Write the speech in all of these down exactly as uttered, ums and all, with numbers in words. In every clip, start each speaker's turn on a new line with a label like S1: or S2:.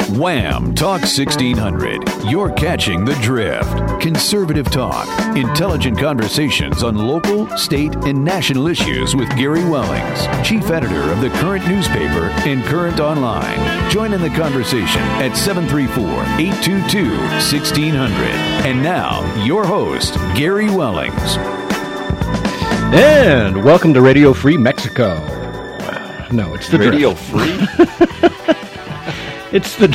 S1: Wham! Talk sixteen hundred. You're catching the drift. Conservative talk. Intelligent conversations on local, state, and national issues with Gary Wellings, chief editor of the Current newspaper and Current Online. Join in the conversation at seven three four, eight two two, one six zero zero. And now, your host, Gary Wellings.
S2: And welcome to Radio Free Mexico. No, it's the
S3: Radio
S2: drift.
S3: Free?
S2: It's the...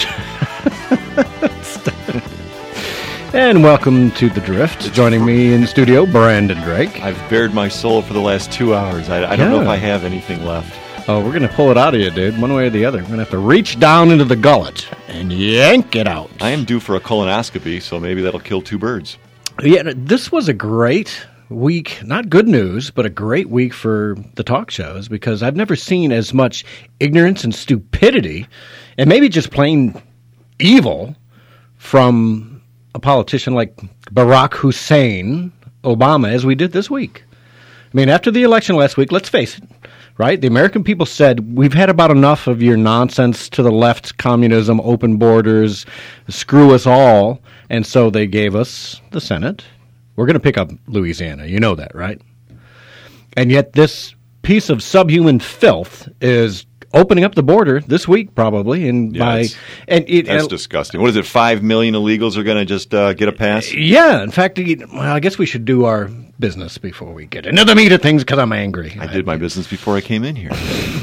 S2: And welcome to The Drift. Joining me in studio, Brandon Drake.
S3: I've bared my soul for the last two hours. I, I don't
S2: Yeah.
S3: know if I have anything left.
S2: Oh, we're going to pull it out of you, dude, one way or the other. We're going to have to reach down into the gullet and yank it out.
S3: I am due for a colonoscopy, so maybe that'll kill two birds.
S2: Yeah, this was a great week. Not good news, but a great week for the talk shows, because I've never seen as much ignorance and stupidity, and maybe just plain evil, from a politician like Barack Hussein Obama as we did this week. I mean, after the election last week, let's face it, right? The American people said, we've had about enough of your nonsense to the left, communism, open borders, screw us all. And so they gave us the Senate. We're going to pick up Louisiana. You know that, right? And yet this piece of subhuman filth is opening up the border this week, probably. And
S3: Yeah,
S2: by
S3: it's-
S2: and it,
S3: That's
S2: and-
S3: disgusting. What is it, five million illegals are going to just uh, get a pass?
S2: Yeah, in fact, well, I guess we should do our business before we get into the meat of things, because I'm angry.
S3: I did my business before I came in here.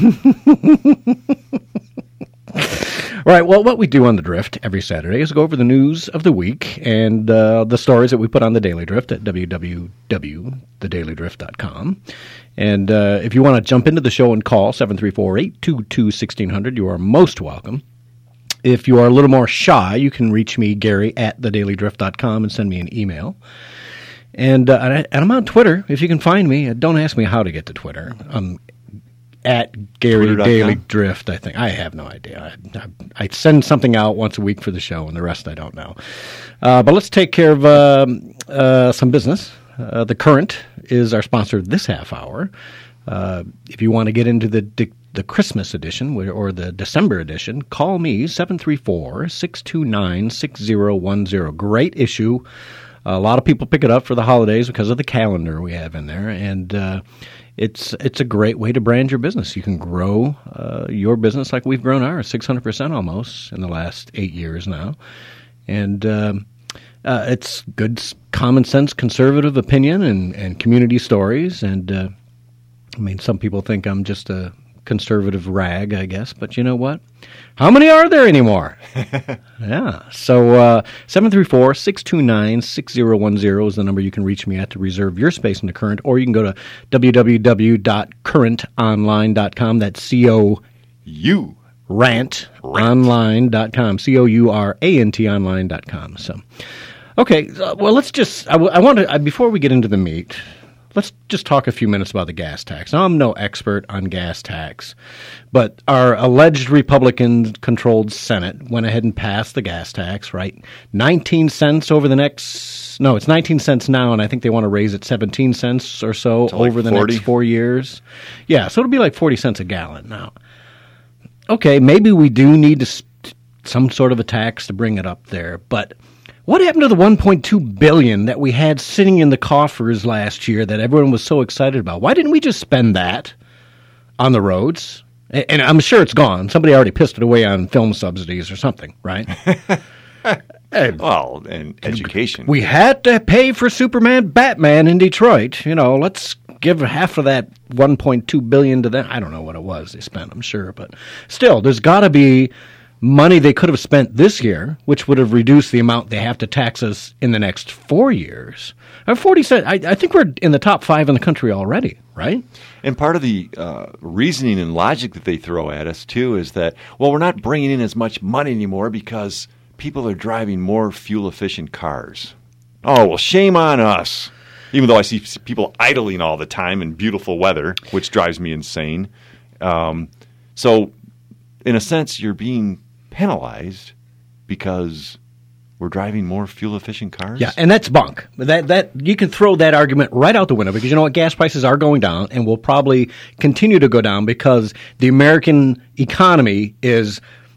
S2: All right, well, what we do on The Drift every Saturday is go over the news of the week and uh, the stories that we put on The Daily Drift at w w w dot the daily drift dot com. And uh, if you want to jump into the show and call seven three four, eight two two, one six zero zero, you are most welcome. If you are a little more shy, you can reach me, Gary, at the daily drift dot com, and send me an email. And, uh, and, I, and I'm on Twitter. If you can find me, don't ask me how to get to Twitter. I'm at Gary
S3: Twitter dot com?
S2: Daily Drift, I think. I have no idea. I, I, I send something out once a week for the show, and the rest I don't know. Uh, but let's take care of um, uh, some business. Uh, the Current is our sponsor this half hour. Uh, if you want to get into the, the the Christmas edition or the December edition, call me, seven three four, six two nine, six zero one zero. Great issue. A lot of people pick it up for the holidays because of the calendar we have in there, and uh, it's it's a great way to brand your business. You can grow uh, your business like we've grown ours, six hundred percent almost in the last eight years now. And um, uh, it's good, common sense, conservative opinion and, and community stories. And uh, I mean, some people think I'm just a conservative rag, I guess, but you know what? How many are there anymore? Yeah. So uh, seven three four, six two nine, six zero one zero is the number you can reach me at to reserve your space in the Current, or you can go to w w w dot current online dot com. That's C O
S3: You.
S2: rant online dot com. C O U R A N T online dot com. So, okay. Uh, well, let's just, I, w- I want to, uh, before we get into the meat, let's just talk a few minutes about the gas tax. Now, I'm no expert on gas tax, but our alleged Republican-controlled Senate went ahead and passed the gas tax, right? nineteen cents over the next, no, it's nineteen cents now, and I think they want to raise it seventeen cents or so
S3: So like
S2: over the
S3: forty?
S2: next four years. Yeah, so it'll be like forty cents a gallon now. Okay, maybe we do need to st- some sort of a tax to bring it up there, but what happened to the one point two billion dollars that we had sitting in the coffers last year that everyone was so excited about? Why didn't we just spend that on the roads? And, and I'm sure it's gone. Somebody already pissed it away on film subsidies or something, right? Hey,
S3: Well, and education.
S2: we had to pay for Superman, Batman in Detroit. You know, let's give half of that one point two billion dollars to them. I don't know what it was they spent, I'm sure. But still, there's got to be money they could have spent this year, which would have reduced the amount they have to tax us in the next four years. Or forty cents. I, I think we're in the top five in the country already, right?
S3: And part of the uh, reasoning and logic that they throw at us, too, is that, well, we're not bringing in as much money anymore because people are driving more fuel-efficient cars. Oh, well, shame on us. Even though I see people idling all the time in beautiful weather, which drives me insane. Um, so, in a sense, you're being penalized because we're driving more fuel-efficient cars?
S2: Yeah, and that's bunk. That that you can throw that argument right out the window, because you know what? Gas prices are going down and will probably continue to go down because the American economy is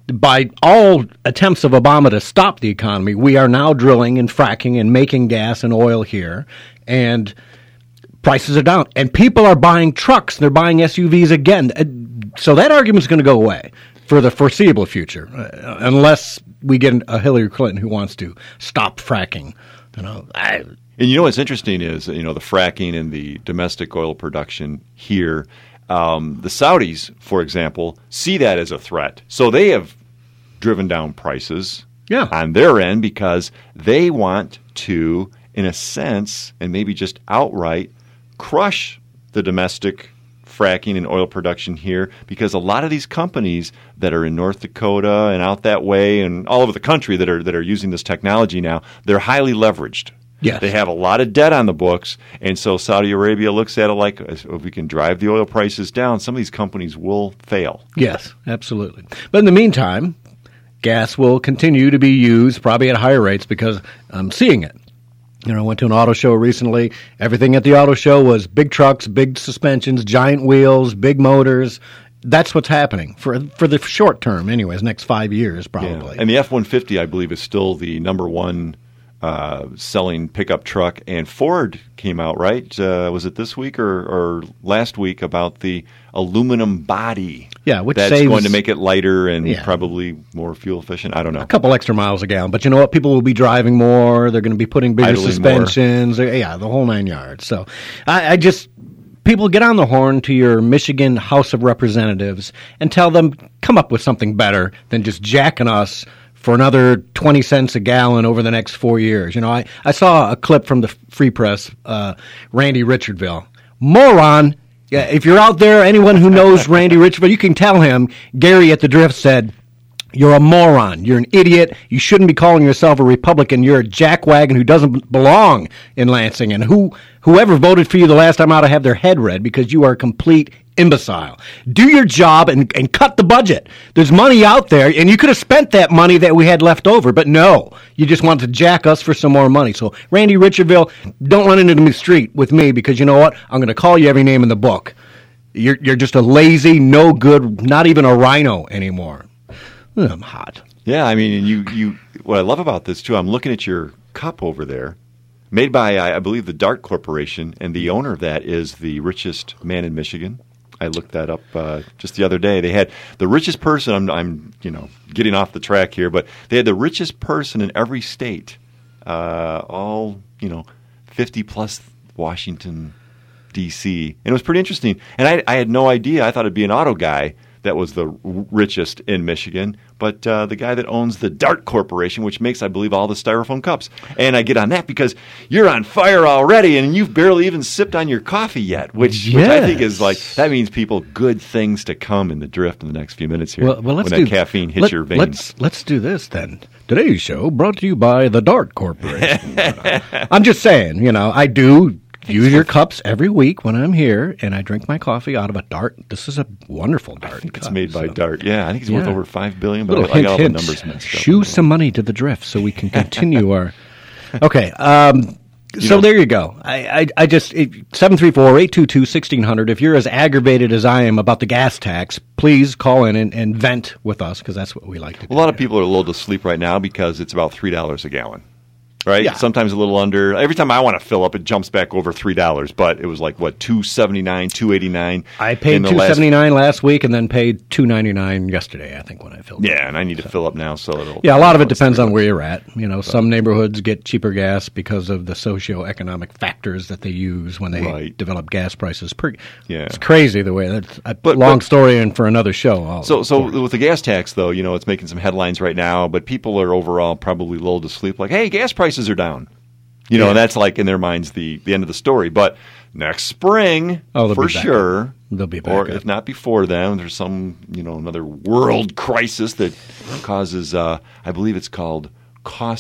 S2: by all attempts of Obama to stop the economy, we are now drilling and fracking and making gas and oil here, and prices are down. And people are buying trucks. They're buying S U Vs again. So that argument's going to go away for the foreseeable future, uh, unless we get a Hillary Clinton who wants to stop fracking. You know, I,
S3: and you know what's interesting is, you know, the fracking and the domestic oil production here. Um, the Saudis, for example, see that as a threat. So they have driven down prices
S2: yeah.
S3: on their end because they want to, in a sense, and maybe just outright, crush the domestic fracking and oil production here, because a lot of these companies that are in North Dakota and out that way and all over the country that are that are using this technology now, they're highly leveraged.
S2: Yes.
S3: They have a lot of debt on the books, and so Saudi Arabia looks at it like, if we can drive the oil prices down, some of these companies will fail.
S2: Yes, absolutely. But in the meantime, gas will continue to be used probably at higher rates because I'm seeing it. You know, I went to an auto show recently. Everything at the auto show was big trucks, big suspensions, giant wheels, big motors. That's what's happening for for the short term anyways, next five years probably.
S3: Yeah. And the F one fifty, I believe, is still the number one Uh, selling pickup truck, and Ford came out, right? Uh, was it this week or, or last week about the aluminum body?
S2: Yeah, which
S3: that's
S2: saves,
S3: going to make it lighter and
S2: yeah.
S3: probably more fuel efficient. I don't know.
S2: A couple extra miles a gallon, but you know what? People will be driving more. They're going to be putting bigger
S3: Idling
S2: suspensions. Yeah, the whole nine yards. So I, I just people get on the horn to your Michigan House of Representatives and tell them come up with something better than just jacking us for another twenty cents a gallon over the next four years. You know, I, I saw a clip from the Free Press, uh, Randy Richardville. Moron! Yeah, if you're out there, anyone who knows Randy Richardville, you can tell him, Gary at the Drift said, you're a moron. You're an idiot. You shouldn't be calling yourself a Republican. You're a jackwagon who doesn't belong in Lansing. And who whoever voted for you the last time ought to have their head read because you are a complete imbecile. Do your job and, and cut the budget. There's money out there, and you could have spent that money that we had left over, but no. You just want to jack us for some more money. So, Randy Richardville, don't run into the street with me because you know what? I'm going to call you every name in the book. You're, you're just a lazy, no good, not even a rhino anymore. I'm hot.
S3: Yeah, I mean, and you, you. What I love about this, too, I'm looking at your cup over there, made by, I, I believe, the Dart Corporation, and the owner of that is the richest man in Michigan. I looked that up uh, just the other day. They had the richest person, I'm, I'm, you know, getting off the track here, but they had the richest person in every state, uh, all, you know, fifty plus Washington, D C And it was pretty interesting. And I, I had no idea. I thought it'd be an auto guy that was the richest in Michigan, but uh, the guy that owns the Dart Corporation, which makes, I believe, all the styrofoam cups. And I get on that because you're on fire already, and you've barely even sipped on your coffee yet, which,
S2: yes.
S3: which I think is like, that means, people, good things to come in the Drift in the next few minutes here.
S2: Well, well, let's
S3: when
S2: do,
S3: that caffeine hits
S2: let,
S3: your veins.
S2: Let's, let's do this then. Today's show brought to you by the Dart Corporation. I'm just saying, you know, I do use your cups every week when I'm here, and I drink my coffee out of a Dart. This is a wonderful Dart.
S3: I think it's
S2: cup,
S3: made by
S2: so.
S3: Dart. Yeah, I think it's
S2: yeah.
S3: worth over five billion dollars, but
S2: Little
S3: I,
S2: hint,
S3: I got all
S2: hint.
S3: the numbers messed up.
S2: Shoo some money to the Drift so we can continue our. Okay. Um, so
S3: know,
S2: there you go. I, I, I just seven three four, eight two two, one six zero zero. If you're as aggravated as I am about the gas tax, please call in and, and vent with us because that's what we like to do.
S3: A lot of people are lulled to sleep right now because it's about three dollars a gallon. Right?
S2: Yeah.
S3: Sometimes a little under. Every time I want to fill up, it jumps back over three dollars. But it was like, what, two seventy-nine, two eighty-nine
S2: I paid two seventy-nine last week and then paid two ninety-nine yesterday, I think, when I filled
S3: Yeah,
S2: up.
S3: and I need to fill up now. So it'll,
S2: Yeah, a lot of it depends on where you're at. You know, some neighborhoods get cheaper gas because of the socioeconomic factors that they use when they
S3: Right.
S2: develop gas prices. Per,
S3: Yeah.
S2: It's crazy the way that's a
S3: But-
S2: long
S3: but-
S2: story and for another show. I'll-
S3: So, so with the gas tax, though, you know, it's making some headlines right now, but people are overall probably lulled to sleep like, hey, gas prices are down. You know,
S2: Yeah.
S3: and that's like, in their minds, the, the end of the story. But next spring,
S2: Oh, they'll
S3: for
S2: be back
S3: sure,
S2: up. They'll be back
S3: or
S2: up.
S3: if not before then, there's some, you know, another world crisis that causes, uh, I believe it's called cost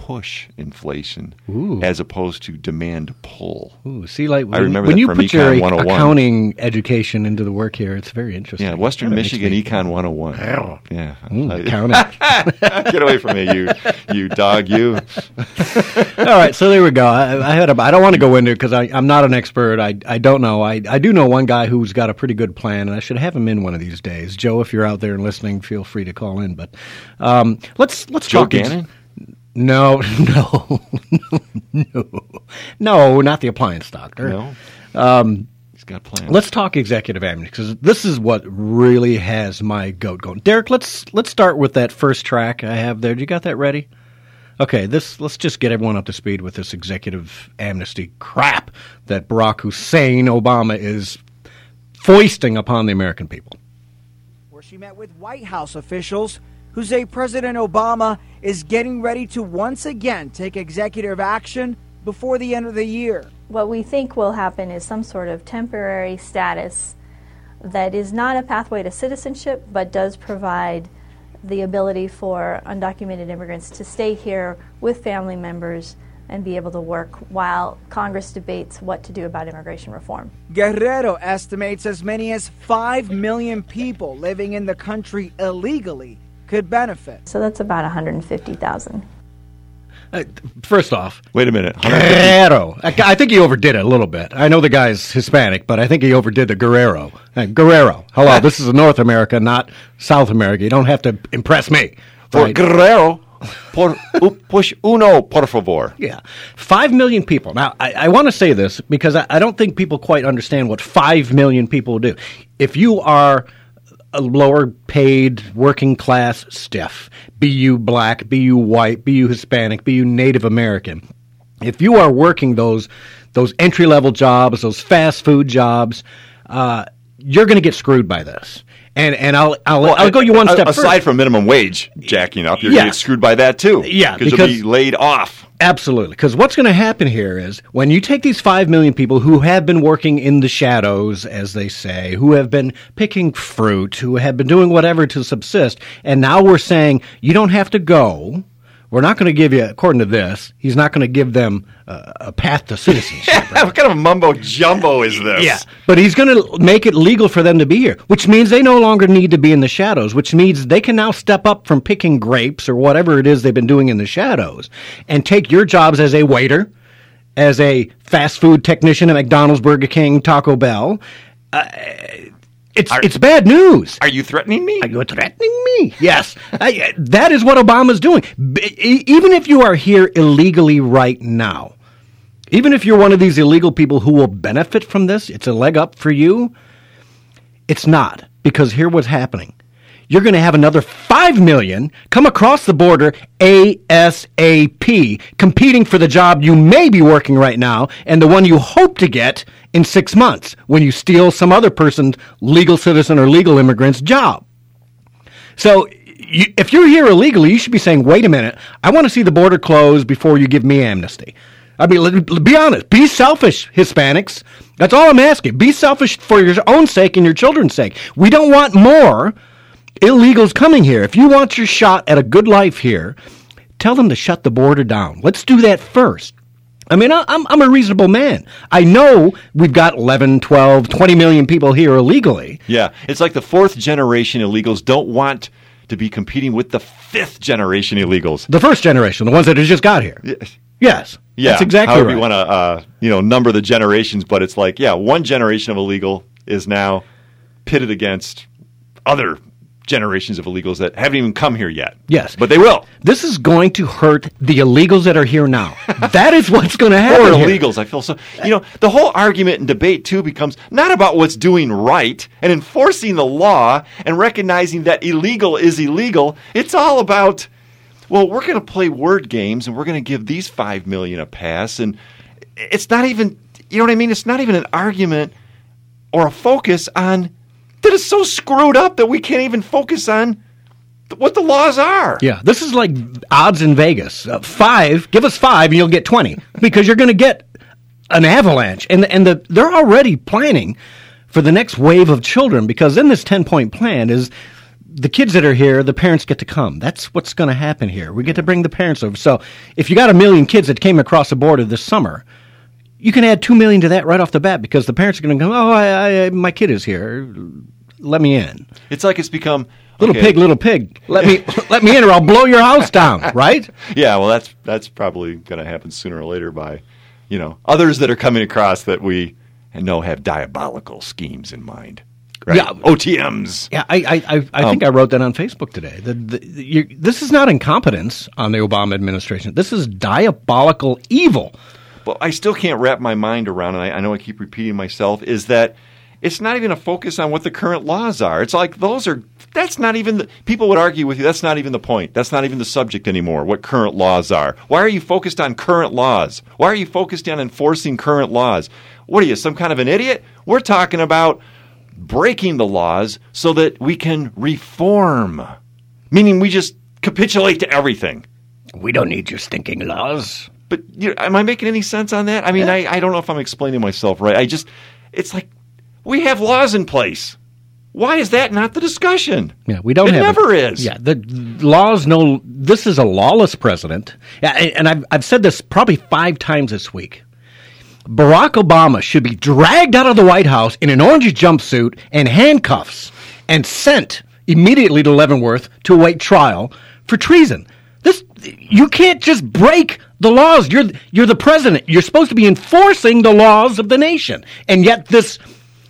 S3: push inflation
S2: Ooh.
S3: as opposed to demand pull.
S2: Ooh, see, like
S3: I remember
S2: when
S3: that
S2: you
S3: from
S2: put your
S3: Econ one oh one.
S2: accounting education into the work here, it's very interesting.
S3: Yeah, Western
S2: Kinda makes
S3: Michigan
S2: me-
S3: Econ one oh one.
S2: Ow.
S3: Yeah.
S2: Mm,
S3: I-
S2: accounting.
S3: Get away from me, you you dog, you.
S2: All right, so there we go. I, I had a, I don't want to go into it because I'm not an expert. I, I don't know. I, I do know one guy who's got a pretty good plan, and I should have him in one of these days. Joe, if you're out there and listening, feel free to call in. But um, let's let's
S3: Joe
S2: talk. ex-
S3: Gannon?
S2: No, no, no, no, not the appliance doctor.
S3: No. Um, He's got plans.
S2: Let's talk executive amnesty because this is what really has my goat going. Derek, let's let's start with that first track I have there. Do you got that ready? Okay, this let's just get everyone up to speed with this executive amnesty crap that Barack Hussein Obama is foisting upon the American people.
S4: Where she met with White House officials who say President Obama is getting ready to once again take executive action before the end of the year.
S5: What we think will happen is some sort of temporary status that is not a pathway to citizenship, but does provide the ability for undocumented immigrants to stay here with family members and be able to work while Congress debates what to do about immigration reform.
S4: Guerrero estimates as many as five million people living in the country illegally could benefit.
S5: So that's about one hundred fifty thousand.
S2: Uh, first off,
S3: Wait a minute. one hundred fifty
S2: Guerrero. I, I think he overdid it a little bit. I know the guy's Hispanic, but I think he overdid the Guerrero. Uh, Guerrero. Hello, this is North America, not South America. You don't have to impress me.
S3: For
S2: right?
S3: Guerrero, por, u, push uno, por favor.
S2: Yeah. Five million people. Now, I, I want to say this because I, I don't think people quite understand what five million people do. If you are a lower paid working class stiff, be you black, be you white, be you Hispanic, be you Native American, if you are working those those entry level jobs, those fast food jobs, uh, you're going to get screwed by this. And and I'll I'll,
S3: Well,
S2: I'll go you one
S3: a-
S2: step
S3: aside
S2: further.
S3: from minimum wage jacking up, you're
S2: Yeah.
S3: going to get screwed by that too.
S2: Yeah,
S3: because
S2: because-
S3: you'll be laid off.
S2: Absolutely. Because what's going to happen here is when you take these five million people who have been working in the shadows, as they say, who have been picking fruit, who have been doing whatever to subsist, and now we're saying you don't have to go. We're not going to give you, according to this, he's not going to give them uh, a path to citizenship.
S3: What kind of mumbo jumbo is this?
S2: Yeah, but he's going to make it legal for them to be here, which means they no longer need to be in the shadows, which means they can now step up from picking grapes or whatever it is they've been doing in the shadows and take your jobs as a waiter, as a fast food technician at McDonald's, Burger King, Taco Bell. Uh, it's
S3: Are-
S2: it's bad news.
S3: Are you threatening me?
S2: Are you threatening me? Yes. I, that is what Obama's doing. B- e- even if you are here illegally right now, even if you're one of these illegal people who will benefit from this, it's a leg up for you. It's not, because here what's happening. You're going to have another five million come across the border ASAP, competing for the job you may be working right now and the one you hope to get in six months when you steal some other person's legal citizen or legal immigrant's job. So you, if you're here illegally, you should be saying, wait a minute, I want to see the border closed before you give me amnesty. I mean, let, let- be honest. Be selfish, Hispanics. That's all I'm asking. Be selfish for your own sake and your children's sake. We don't want more illegals coming here. If you want your shot at a good life here, tell them to shut the border down. Let's do that first. I mean, I- I'm, I'm a reasonable man. I know we've got eleven, twelve, twenty million people here illegally.
S3: Yeah, it's like the fourth generation illegals don't want to be competing with the fifth generation illegals.
S2: The first generation, the ones that have just got here. Yes.
S3: Yeah,
S2: That's exactly
S3: however
S2: right.
S3: you want to, uh, you know, number the generations, but it's like, yeah, one generation of illegal is now pitted against other generations of illegals that haven't even come here yet.
S2: Yes.
S3: But they will.
S2: This is going to hurt the illegals that are here now. That is what's going to happen
S3: Or
S2: here.
S3: illegals, I feel so. You know, the whole argument and debate, too, becomes not about what's doing right and enforcing the law and recognizing that illegal is illegal. It's all about, well, we're going to play word games and we're going to give these five million a pass. And it's not even, you know what I mean? It's not even an argument or a focus on that is so screwed up that we can't even focus on th- what the laws are.
S2: Yeah, this is like odds in Vegas. Uh, five, give us five and you'll get twenty because you're going to get an avalanche. And, and the, they're already planning for the next wave of children because in this ten-point plan is the kids that are here, the parents get to come. That's what's going to happen here. We get to bring the parents over. So if you got a million kids that came across the border this summer, you can add two million to that right off the bat because the parents are going to go, oh, I, I, my kid is here. Let me in.
S3: It's like it's become
S2: little
S3: okay.
S2: pig, little pig. Let me let me in, or I'll blow your house down. Right?
S3: Yeah. Well, that's that's probably going to happen sooner or later by, you know, others that are coming across that we know have diabolical schemes in mind. Right?
S2: Yeah.
S3: O T Ms.
S2: Yeah, I I, I, I um, think I wrote that on Facebook today. The, the, the, this is not incompetence on the Obama administration. This is diabolical evil.
S3: Well, I still can't wrap my mind around, and I, I know I keep repeating myself, is that it's not even a focus on what the current laws are. It's like those are – that's not even the – people would argue with you, that's not even the point. That's not even the subject anymore, what current laws are. Why are you focused on current laws? Why are you focused on enforcing current laws? What are you, some kind of an idiot? We're talking about breaking the laws so that we can reform, meaning we just capitulate to everything.
S2: We don't need your stinking laws.
S3: But you know, am I making any sense on that? I mean, yeah. I, I don't know if I'm explaining myself right. I just – it's like we have laws in place. Why is that not the discussion?
S2: Yeah, we don't
S3: it
S2: have
S3: It never is.
S2: Yeah, the laws no – this is a lawless president. Yeah, and I've, I've said this probably five times this week. Barack Obama should be dragged out of the White House in an orange jumpsuit and handcuffs and sent immediately to Leavenworth to await trial for treason. This you can't just break the laws. You're you're the president. You're supposed to be enforcing the laws of the nation, and yet this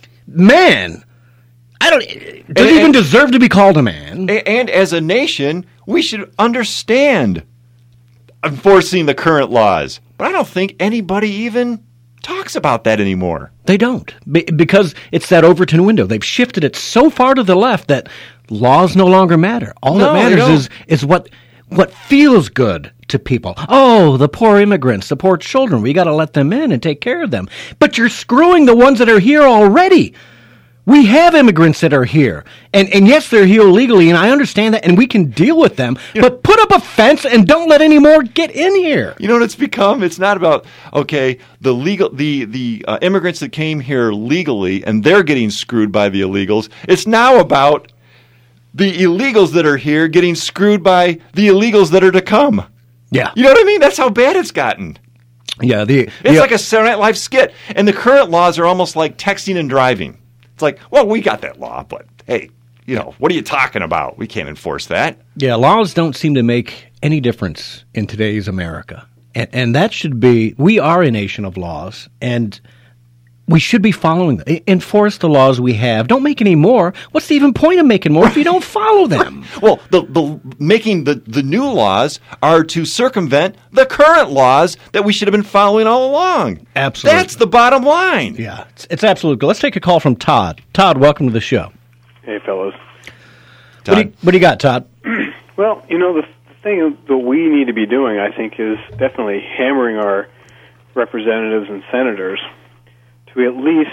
S2: man, I don't doesn't and, even
S3: and,
S2: deserve to be called a man.
S3: And, and as a nation, we should understand enforcing the current laws. But I don't think anybody even talks about that anymore.
S2: They don't, because it's that Overton window. They've shifted it so far to the left that laws no longer matter. All
S3: no,
S2: that matters is is what. What feels good to people. Oh, the poor immigrants, the poor children. We got to let them in and take care of them. But you're screwing the ones that are here already. We have immigrants that are here. And and yes, they're here illegally, and I understand that, and we can deal with them. You but know, put up a fence and don't let any more get in here.
S3: You know what it's become? It's not about, okay, the legal, the, the uh, immigrants that came here legally, and they're getting screwed by the illegals. It's now about the illegals that are here getting screwed by the illegals that are to come.
S2: Yeah.
S3: You know what I mean? That's how bad it's gotten.
S2: Yeah. The,
S3: it's
S2: the,
S3: like a Saturday Night Live skit. And the current laws are almost like texting and driving. It's like, well, we got that law, but hey, you know, what are you talking about? We can't enforce that.
S2: Yeah, laws don't seem to make any difference in today's America. And, and that should be, we are a nation of laws, and we should be following them. Enforce the laws we have. Don't make any more. What's the even point of making more if you don't follow them?
S3: Well, the, the making the, the new laws are to circumvent the current laws that we should have been following all along.
S2: Absolutely.
S3: That's the bottom line.
S2: Yeah, it's, it's absolutely good. Let's take a call from Todd. Todd, welcome to the show.
S6: Hey, fellas.
S2: What do, you, what do you got, Todd?
S6: Well, you know, the thing that we need to be doing, I think, is definitely hammering our representatives and senators to at least,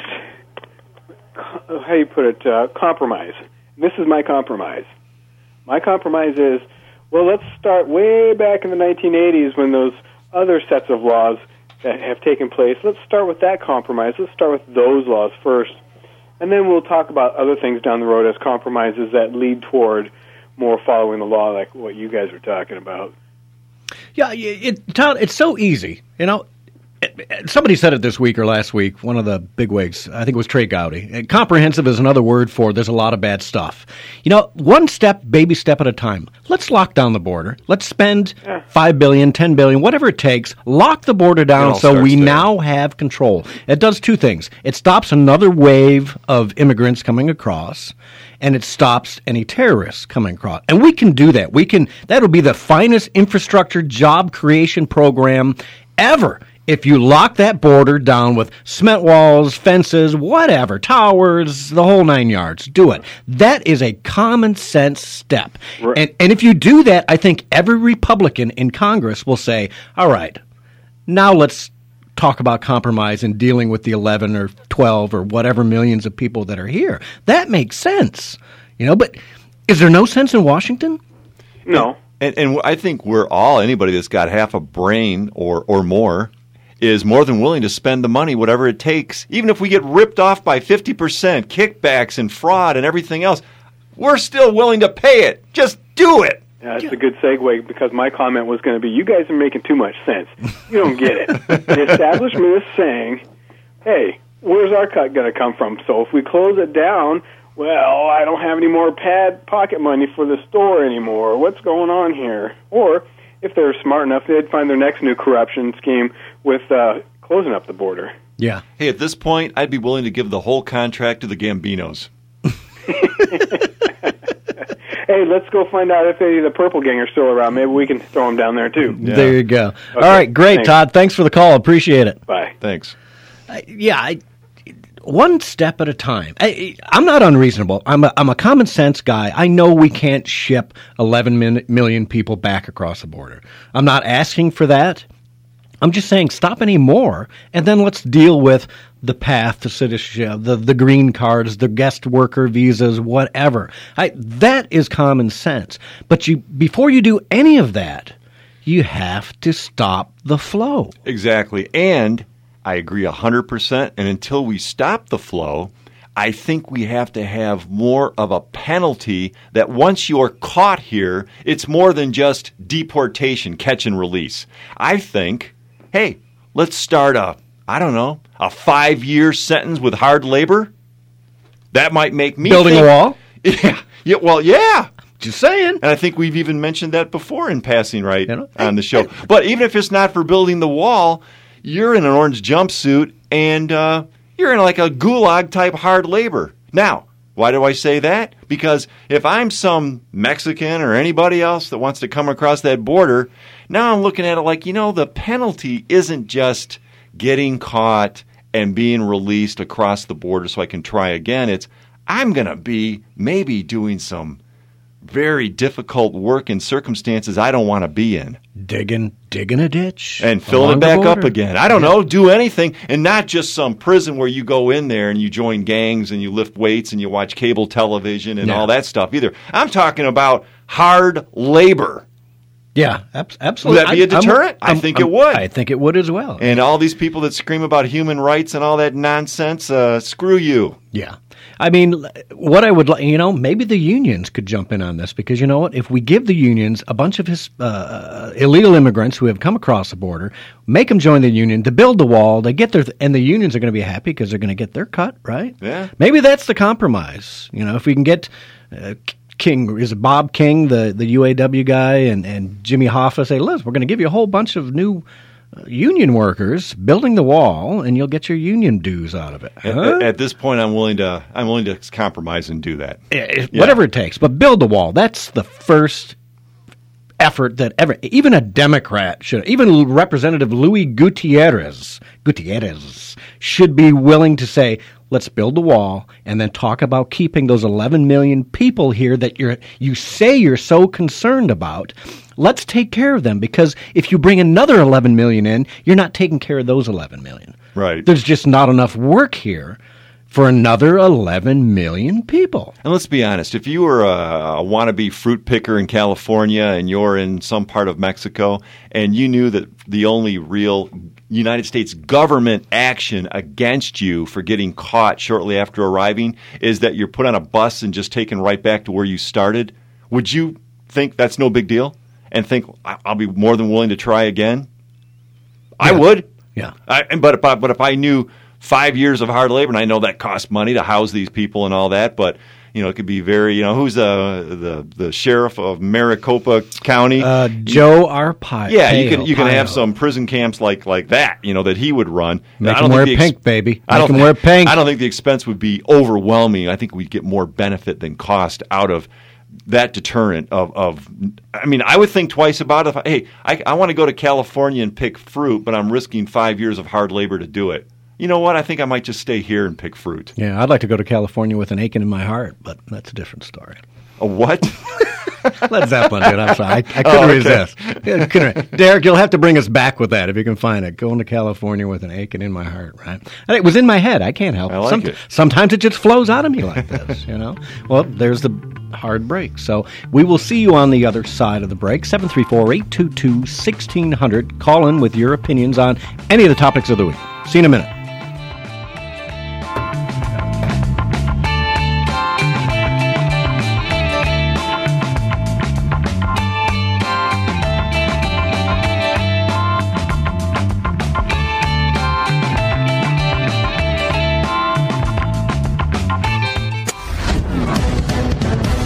S6: how do you put it, uh, compromise. This is my compromise. My compromise is, well, let's start way back in the nineteen eighties when those other sets of laws that have taken place, let's start with that compromise. Let's start with those laws first. And then we'll talk about other things down the road as compromises that lead toward more following the law, like what you guys are talking about.
S2: Yeah, it, Todd, it's so easy. You know, somebody said it this week or last week, one of the bigwigs, I think it was Trey Gowdy. Comprehensive is another word for there's a lot of bad stuff. You know, one step, baby step at a time. Let's lock down the border. Let's spend yeah. five billion dollars, ten billion dollars, whatever it takes. Lock the border down so we there. now have control. It does two things. It stops another wave of immigrants coming across, and it stops any terrorists coming across. And we can do that. We can. That'll be the finest infrastructure job creation program ever. If you lock that border down with cement walls, fences, whatever, towers, the whole nine yards, do it. That is a common sense step. Right. And, and if you do that, I think every Republican in Congress will say, all right, now let's talk about compromise and dealing with the eleven or twelve or whatever millions of people that are here. That makes sense. You know, but is there no sense in Washington?
S6: No.
S3: And, and I think we're all, anybody that's got half a brain or, or more, is more than willing to spend the money, whatever it takes, even if we get ripped off by fifty percent, kickbacks and fraud and everything else. we're still willing to pay it. Just do it.
S6: Yeah, that's a good segue, because my comment was going to be, you guys are making too much sense. You don't get it. The establishment is saying, hey, where's our cut going to come from? So if we close it down, well, I don't have any more pad pocket money for the store anymore. What's going on here? Or if they're smart enough, they'd find their next new corruption scheme with uh, closing up the border.
S2: Yeah.
S3: Hey, at this point, I'd be willing to give the whole contract to the Gambinos.
S6: Hey, let's go find out if any of the Purple Gang are still around. Maybe we can throw them down there, too.
S3: Yeah.
S2: There you go.
S6: Okay,
S2: All right, great,
S6: thanks.
S2: Todd. Thanks for the call. Appreciate it.
S6: Bye.
S3: Thanks.
S2: Uh, yeah, I, one step at a time. I, I'm not unreasonable. I'm a, I'm a common sense guy. I know we can't ship eleven min, million people back across the border. I'm not asking for that. I'm just saying stop any more, and then let's deal with the path to citizenship, the, the green cards, the guest worker visas, whatever. I, that is common sense. But you, before you do any of that, you have to stop the flow.
S3: Exactly. And I agree one hundred percent. And until we stop the flow, I think we have to have more of a penalty that once you're caught here, it's more than just deportation, catch and release. I think, hey, let's start a, I don't know, a five-year sentence with hard labor. That might make me
S2: Building
S3: think,
S2: a wall?
S3: Yeah, yeah, well, yeah.
S2: Just saying.
S3: And I think we've even mentioned that before in passing, right,
S2: You know?
S3: on the show. But even if it's not for building the wall, you're in an orange jumpsuit and uh, you're in like a gulag-type hard labor. Now, why do I say that? Because if I'm some Mexican or anybody else that wants to come across that border, now I'm looking at it like, you know, the penalty isn't just getting caught and being released across the border so I can try again. It's I'm going to be maybe doing some very difficult work in circumstances I don't want to be in.
S2: Digging, digging a ditch.
S3: And filling
S2: along
S3: it
S2: the
S3: back up
S2: border.
S3: again. I don't know, do anything. And not just some prison where you go in there and you join gangs and you lift weights and you watch cable television and
S2: Yeah.
S3: all that stuff either. I'm talking about hard labor.
S2: Yeah, ab- absolutely.
S3: Would that be a
S2: I- I'm-
S3: deterrent? I
S2: I'm-
S3: think
S2: I'm-
S3: it would.
S2: I think it would as well.
S3: And all these people that scream about human rights and all that nonsense, uh, screw you.
S2: Yeah. I mean, what I would like, you know, maybe the unions could jump in on this because, you know what, if we give the unions a bunch of his uh, illegal immigrants who have come across the border, make them join the union to build the wall, they get their, and the unions are going to be happy because they're going to get their cut, right?
S3: Yeah.
S2: Maybe that's the compromise. You know, if we can get uh, King, is it Bob King, the, the U A W guy, and, and Jimmy Hoffa say, Liz, we're going to give you a whole bunch of new uh, union workers building the wall, and you'll get your union dues out of it.
S3: At,
S2: Huh?
S3: at this point, I'm willing to I'm willing to compromise and do that.
S2: Eh, whatever it takes, but build the wall. That's the first effort that ever, even a Democrat should, even Representative Louis Gutierrez, Gutierrez should be willing to say, let's build the wall and then talk about keeping those eleven million people here that you're, you say you're so concerned about. Let's take care of them, because if you bring another eleven million in, you're not taking care of those eleven million.
S3: Right.
S2: There's just not enough work here for another eleven million people.
S3: And let's be honest, if you were a, a wannabe fruit picker in California and you're in some part of Mexico and you knew that the only real United States government action against you for getting caught shortly after arriving is that you're put on a bus and just taken right back to where you started, would you think that's no big deal and think I'll be more than willing to try again? I
S2: Yeah.
S3: would.
S2: Yeah.
S3: I, and- but, if I, but if I knew five years of hard labor, and I know that costs money to house these people and all that, but you know, it could be very, you know, who's uh, the the sheriff of Maricopa County?
S2: Uh, Joe Arpaio.
S3: yeah, you can you can have some prison camps like like that, you know, that he would run.
S2: Make
S3: I don't
S2: him wear
S3: think the ex-
S2: pink, baby.
S3: I don't
S2: Make him
S3: think-
S2: wear pink.
S3: I don't think the expense would be overwhelming. I think we'd get more benefit than cost out of that deterrent of, of I mean, I would think twice about it. If I, hey, I, I want to go to California and pick fruit, but I'm risking five years of hard labor to do it. You know what? I think I might just stay here and pick fruit.
S2: Yeah, I'd like to go to California with an aching in my heart, but that's a different story.
S3: A what?
S2: Led Zeppelin, dude. I'm sorry. I, I couldn't
S3: Oh, okay.
S2: resist. Yeah, couldn't- Derek, you'll have to bring us back with that if you can find it. Going to California with an aching in my heart, right? And it was in my head. I can't help
S3: I
S2: it.
S3: like
S2: Some-
S3: it.
S2: Sometimes it just flows out of me like this, you know? Well, there's the hard break. So we will see you on the other side of the break. seven three four, eight two two, one six zero zero. Call in with your opinions on any of the topics of the week. See you in a minute.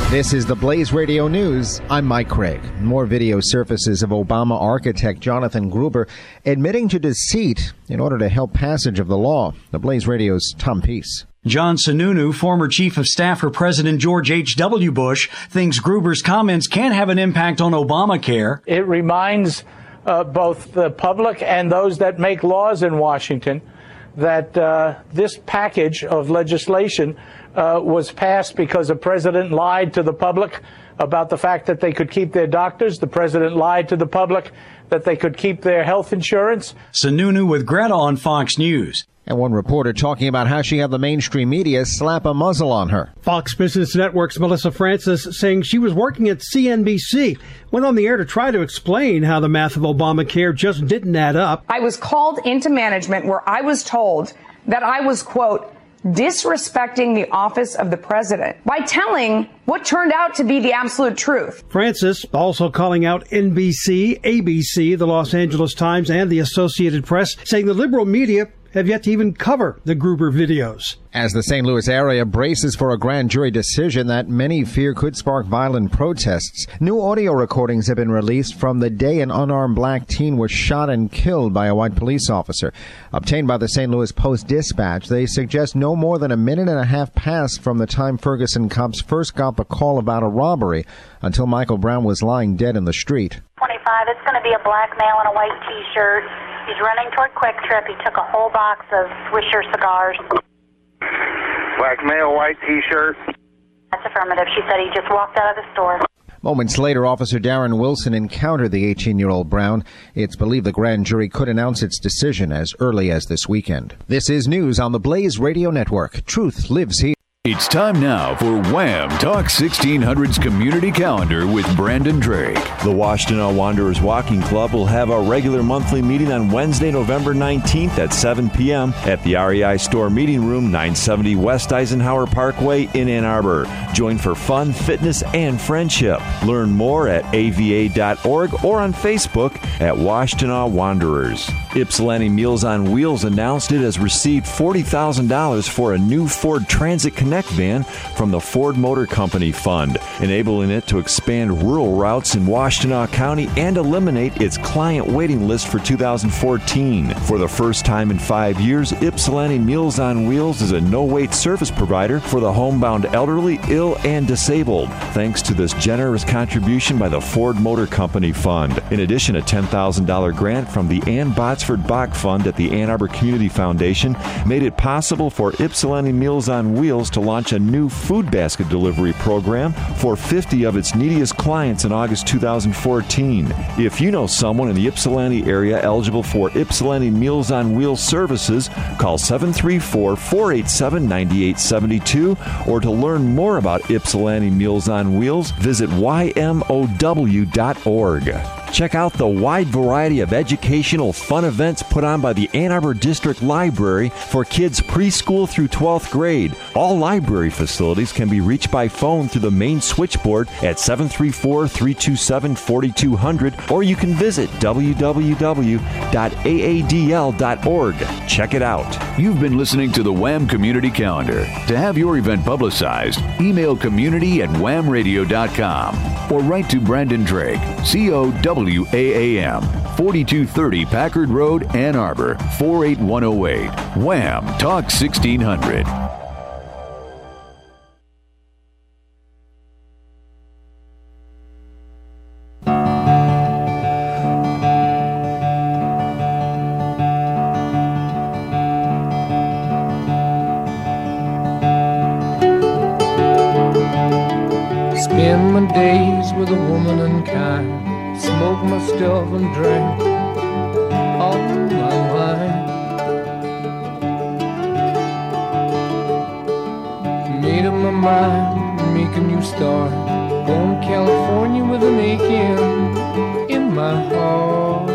S7: This is the Blaze Radio News. I'm Mike Craig. More video surfaces of Obama architect Jonathan Gruber admitting to deceit in order to help passage of the law. The Blaze Radio's Tom Peace.
S8: John Sununu, former chief of staff for President George H W. Bush, thinks Gruber's comments can have an impact on Obamacare.
S9: It reminds uh, both the public and those that make laws in Washington that uh, this package of legislation uh, was passed because the president lied to the public about the fact that they could keep their doctors. The president lied to the public that they could keep their health insurance.
S8: Sununu with Greta on Fox News.
S7: And one reporter talking about how she had the mainstream media slap a muzzle on her.
S10: Fox Business Network's Melissa Francis saying she was working at C N B C, went on the air to try to explain how the math of Obamacare just didn't add up.
S11: I was called into management where I was told that I was, quote, disrespecting the office of the president by telling what turned out to be the absolute truth.
S10: Francis also calling out N B C, A B C, the Los Angeles Times, and the Associated Press, saying the liberal media have yet to even cover the Gruber videos.
S7: As the Saint Louis area braces for a grand jury decision that many fear could spark violent protests, new audio recordings have been released from the day an unarmed black teen was shot and killed by a white police officer. Obtained by the Saint Louis Post-Dispatch, they suggest no more than a minute and a half passed from the time Ferguson cops first got the call about a robbery until Michael Brown was lying dead in the street.
S12: twenty-five, it's going to be a black male in a white T-shirt. He's running toward Quick Trip. He took a whole box of Swisher cigars.
S13: Black male, white T-shirt.
S12: That's affirmative. She said he just walked out of the store.
S7: Moments later, Officer Darren Wilson encountered the eighteen-year-old Brown. It's believed the grand jury could announce its decision as early as this weekend. This is news on the Blaze Radio Network. Truth lives here.
S1: It's time now for Wham! Talk sixteen hundred's Community Calendar with Brandon Drake.
S3: The Washtenaw Wanderers Walking Club will have a regular monthly meeting on Wednesday, November nineteenth at seven p.m. at the R E I Store Meeting Room, nine seventy West Eisenhower Parkway in Ann Arbor. Join for fun, fitness, and friendship. Learn more at A V A dot org or on Facebook at Washtenaw Wanderers. Ypsilanti Meals on Wheels announced it has received forty thousand dollars for a new Ford Transit Connect van from the Ford Motor Company Fund, enabling it to expand rural routes in Washtenaw County and eliminate its client waiting list for two thousand fourteen. For the first time in five years, Ypsilanti Meals on Wheels is a no-wait service provider for the homebound elderly, ill, and disabled, thanks to this generous contribution by the Ford Motor Company Fund. In addition, a ten thousand dollars grant from the Ann Botsford Bach Fund at the Ann Arbor Community Foundation made it possible for Ypsilanti Meals on Wheels to launch a new food basket delivery program for fifty of its neediest clients in August two thousand fourteen. If you know someone in the Ypsilanti area eligible for Ypsilanti Meals on Wheels services, call seven three four, four eight seven, nine eight seven two, or to learn more about Ypsilanti Meals on Wheels, visit Y M O W dot org. Check out the wide variety of educational fun events put on by the Ann Arbor District Library for kids preschool through twelfth grade. All library facilities can be reached by phone through the main switchboard at seven three four, three two seven, four two zero zero, or you can visit w w w dot a a d l dot org. Check it out.
S1: You've been listening to the Wham! Community Calendar. To have your event publicized, email community at wham radio dot com or write to Brandon Drake, C O W A A M, forty-two thirty Packard Road, Ann Arbor, four eight one zero eight. Wham! Talk sixteen hundred.
S14: Spend my days with a woman unkind, smoke my stuff and drink all my life. Made up my mind, make a new start, going to California with an aching in my heart.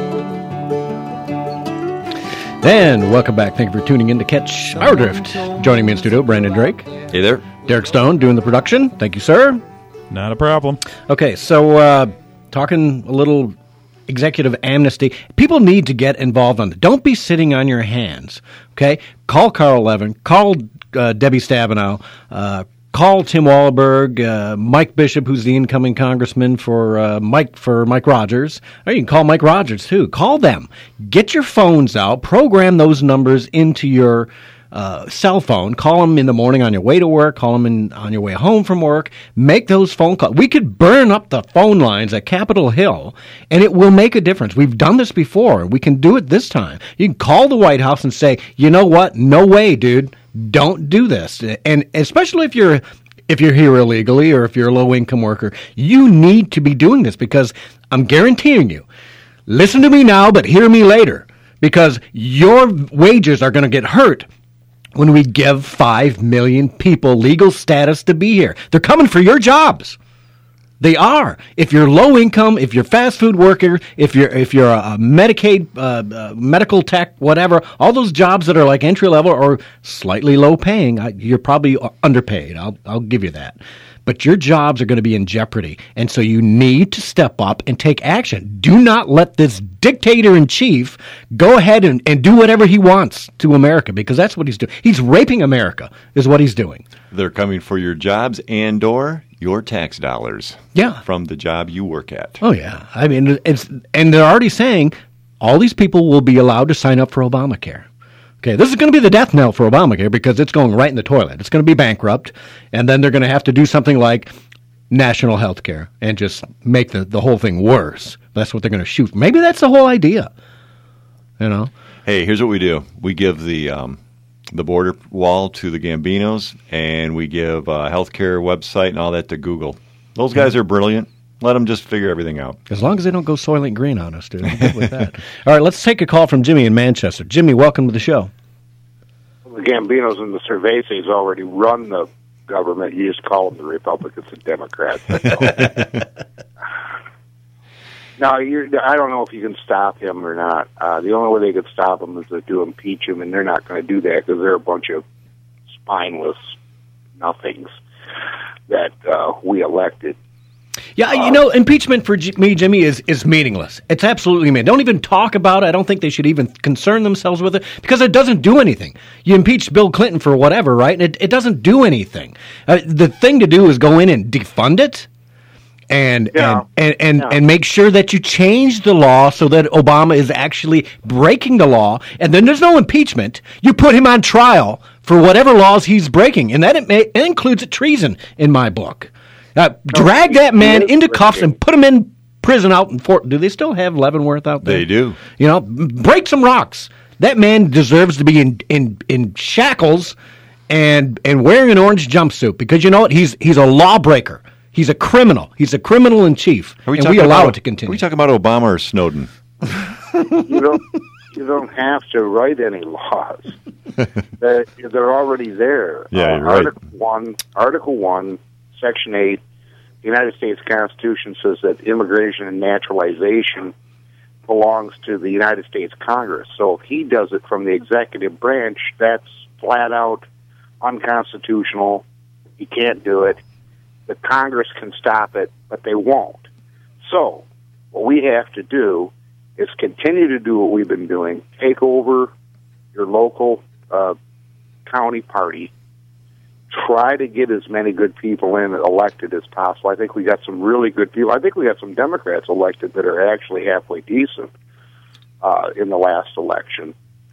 S2: And welcome back. Thank you for tuning in to Catch Our Drift. Joining me in studio, Brandon Drake.
S3: Hey there.
S2: Derek Stone doing the production. Thank you, sir.
S15: Not a problem.
S2: Okay, so uh, talking a little executive amnesty. People need to get involved on it. Don't be sitting on your hands, okay? Call Carl Levin. Call uh, Debbie Stabenow. Uh, call Tim Wallenberg, uh, Mike Bishop, who's the incoming congressman for uh, Mike for Mike Rogers. Or you can call Mike Rogers, too. Call them. Get your phones out. Program those numbers into your uh, cell phone. Call them in the morning on your way to work. Call them in, on your way home from work. Make those phone calls. We could burn up the phone lines at Capitol Hill, and it will make a difference. We've done this before. We can do it this time. You can call the White House and say, you know what? No way, dude. Don't do this. And especially if you're if you're here illegally or if you're a low-income worker, you need to be doing this because I'm guaranteeing you, listen to me now, but hear me later, because your wages are going to get hurt when we give five million people legal status to be here. They're coming for your jobs. They are. If you're low income, if you're fast food worker, if you're if you're a Medicaid, uh, uh, medical tech, whatever, all those jobs that are like entry level or slightly low paying, you're probably underpaid. I'll I'll give you that. But your jobs are going to be in jeopardy, and so you need to step up and take action. Do not let this dictator-in-chief go ahead and, and do whatever he wants to America, because that's what he's doing. He's raping America is what he's doing.
S3: They're coming for your jobs and or your tax dollars.
S2: Yeah.
S3: From the job you work at.
S2: Oh, yeah. I mean, it's and they're already saying all these people will be allowed to sign up for Obamacare. Okay, this is going to be the death knell for Obamacare because it's going right in the toilet. It's going to be bankrupt, and then they're going to have to do something like national health care and just make the, the whole thing worse. That's what they're going to shoot. Maybe that's the whole idea, you know?
S3: Hey, here's what we do. We give the um, the border wall to the Gambinos, and we give a health care website and all that to Google. Those guys are brilliant. Let them just figure everything out.
S2: As long as they don't go Soylent Green on us, dude. I'm good with that. All right, let's take a call from Jimmy in Manchester. Jimmy, welcome to the show.
S15: The Gambinos and the Cervases already run the government. You just call them the Republicans and Democrats. Now, you're, I don't know if you can stop him or not. Uh, the only way they could stop him is to do impeach him, and they're not going to do that because they're a bunch of spineless nothings that uh, we elected.
S2: Yeah, you know, impeachment for G- me, Jimmy, is, is meaningless. It's absolutely meaningless. Don't even talk about it. I don't think they should even concern themselves with it because it doesn't do anything. You impeached Bill Clinton for whatever, right? And it, it doesn't do anything. Uh, the thing to do is go in and defund it and
S15: yeah.
S2: and and, and,
S15: yeah.
S2: and make sure that you change the law so that Obama is actually breaking the law. And then there's no impeachment. You put him on trial for whatever laws he's breaking. And that it may, it includes treason in my book. Uh, drag that man into cuffs and put him in prison out in Fort. Do they still have Leavenworth out there?
S3: They do.
S2: You know, break some rocks. That man deserves to be in in, in shackles and and wearing an orange jumpsuit because you know what? He's he's a lawbreaker. He's a criminal. He's a criminal in chief,
S3: we
S2: and we allow
S3: about,
S2: it to continue.
S3: Are we talking about Obama or Snowden?
S15: you don't you don't have to write any laws. they're, they're already there.
S3: Yeah,
S15: uh,
S3: you're right.
S15: Article one, Article one. Section eight, the United States Constitution says that immigration and naturalization belongs to the United States Congress. So if he does it from the executive branch, that's flat out unconstitutional. He can't do it. The Congress can stop it, but they won't. So what we have to do is continue to do what we've been doing. Take over your local uh, county party. Try to get as many good people in elected as possible. I think we got some really good people. I think we got some Democrats elected that are actually halfway decent uh, in the last election.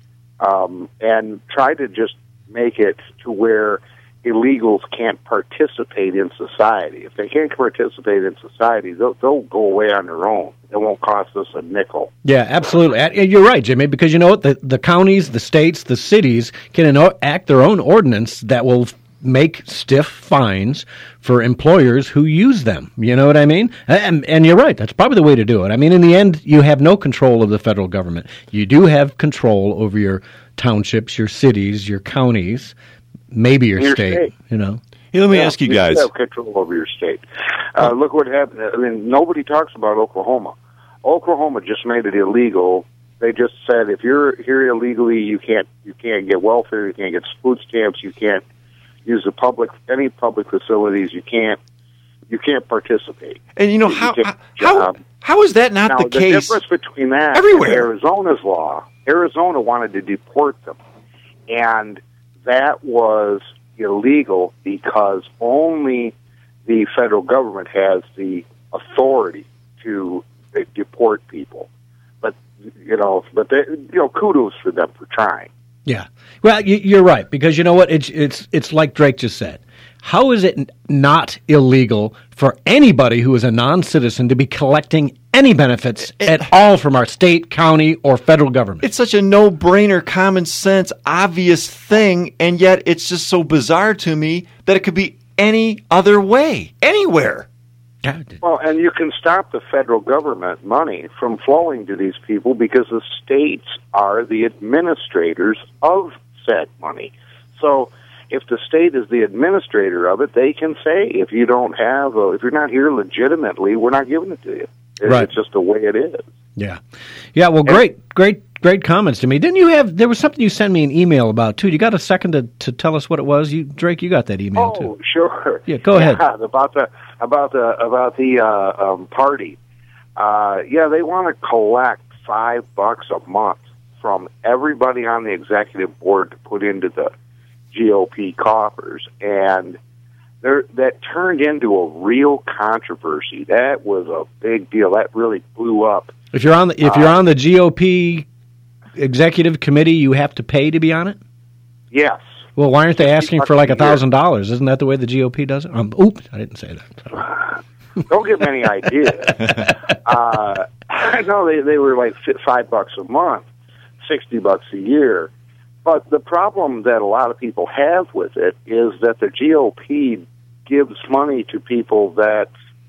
S15: Um, and try to just make it to where illegals can't participate in society. If they can't participate in society, they'll, they'll go away on their own. It won't cost us a nickel.
S2: Yeah, absolutely. You're right, Jimmy, because you know what? The, the counties, the states, the cities can enact their own ordinance that will make stiff fines for employers who use them. You know what I mean? And, and you're right. That's probably the way to do it. I mean, in the end, you have no control of the federal government. You do have control over your townships, your cities, your counties, maybe your,
S15: your
S2: state,
S15: state,
S2: you know.
S3: Hey, let me
S15: yeah,
S3: ask you
S15: you
S3: guys.
S15: have control over your state. Uh, look what happened. I mean, nobody talks about Oklahoma. Oklahoma just made it illegal. They just said if you're here illegally, you can't you can't get welfare, you can't get food stamps, you can't use the public any public facilities. You can't you can't participate.
S3: And you know
S15: you
S3: how how how is that not
S15: now,
S3: the,
S15: the
S3: case?
S15: The difference between that
S3: everywhere.
S15: and Arizona's law, Arizona wanted to deport them, and that was illegal because only the federal government has the authority to uh, deport people. But you know, but they, you know, kudos for them for trying.
S2: Yeah. Well, you, you're right, because you know what? It's it's it's like Drake just said. How is it not illegal for anybody who is a non-citizen to be collecting any benefits it, at all from our state, county, or federal government?
S3: It's such a no-brainer, common sense, obvious thing, and yet it's just so bizarre to me that it could be any other way, anywhere.
S15: Well, and you can stop the federal government money from flowing to these people because the states are the administrators of said money. So if the state is the administrator of it, they can say, if you don't have, a, if you're not here legitimately, we're not giving it to you. It's
S2: right.
S15: just the way it is.
S2: Yeah. Yeah, well, great, great, great comments to me. Didn't you have, there was something you sent me an email about, too. You got a second to, to tell us what it was? You, Drake, you got that email,
S15: oh,
S2: too.
S15: Oh, sure.
S2: Yeah, go ahead.
S15: Yeah, about the, about the, about the uh, um, party. Uh, yeah, they want to collect five bucks a month from everybody on the executive board to put into the G O P coffers, and there, that turned into a real controversy. That was a big deal. That really blew up.
S2: If you're on the if you're uh, on the G O P executive committee, you have to pay to be on it?
S15: Yes.
S2: Well, why aren't they asking for like a thousand dollars? Isn't that the way the G O P does it? Um, oops, I didn't say that.
S15: Don't give them any ideas. uh, I know they they were like five bucks a month, sixty bucks a year. But the problem that a lot of people have with it is that the G O P gives money to people that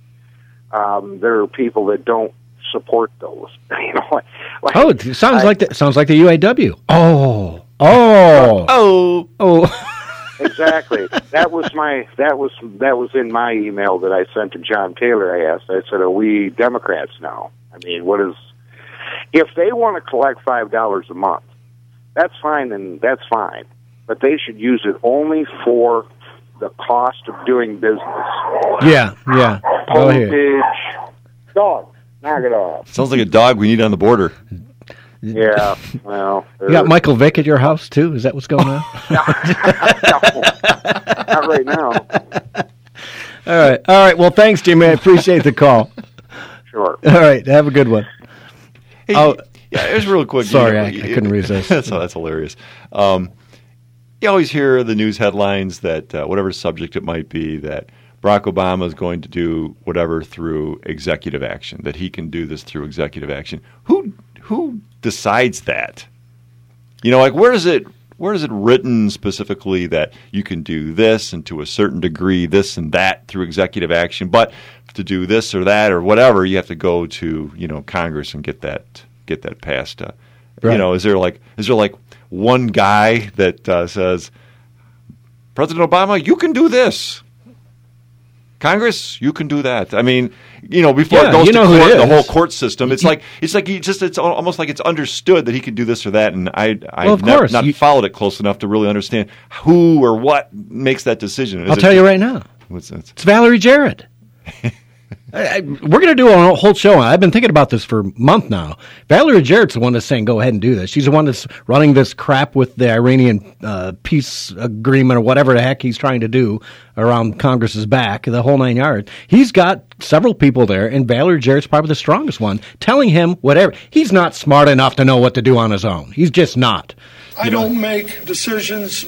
S15: um, there are people that don't support those. You know, like,
S2: oh, it sounds I, like the, sounds like the U A W. Oh, oh,
S3: oh,
S2: oh.
S15: Exactly. That was my that was that was in my email that I sent to John Taylor. I asked. I said, "Are we Democrats now? I mean, what is if they want to collect five dollars a month?" That's fine, and that's fine. But they should use it only for the cost of doing business.
S2: Yeah, yeah.
S15: Postage. Dog, knock it off.
S3: Sounds like a dog we need on the border.
S15: Yeah, well.
S2: You got Michael Vick at your house, too? Is that what's going on?
S15: no, not right now.
S2: All right. All right. Well, thanks, Jimmy. I appreciate the call.
S15: Sure.
S2: All right. Have a good one.
S3: Hey,
S2: oh,
S3: yeah, it was real quick.
S2: Sorry,
S3: you know,
S2: I, I couldn't resist.
S3: that's, that's hilarious. Um, you always hear the news headlines that uh, whatever subject it might be, that Barack Obama is going to do whatever through executive action, that he can do this through executive action. Who who decides that? You know, like where is it where is it written specifically that you can do this and to a certain degree this and that through executive action, but to do this or that or whatever, you have to go to, you know, Congress and get that get that passed. Uh, right. You know, is there like is there like one guy that uh, says, President Obama, you can do this. Congress, you can do that. I mean, you know, before
S2: yeah,
S3: it goes
S2: you
S3: to
S2: know
S3: court,
S2: it
S3: the whole court system, it's
S2: you,
S3: like it's like he just it's almost like it's understood that he can do this or that, and I I've
S2: well,
S3: never, not
S2: you,
S3: followed it close enough to really understand who or what makes that decision. Is
S2: I'll tell
S3: just,
S2: you right now.
S3: What's that?
S2: It's Valerie Jarrett. I, I, we're going to do a whole show. I've been thinking about this for a month now. Valerie Jarrett's the one that's saying, go ahead and do this. She's the one that's running this crap with the Iranian uh, peace agreement or whatever the heck he's trying to do around Congress's back, the whole nine yards. He's got several people there, and Valerie Jarrett's probably the strongest one, telling him whatever. He's not smart enough to know what to do on his own. He's just not.
S16: I
S3: you know?
S16: don't make decisions.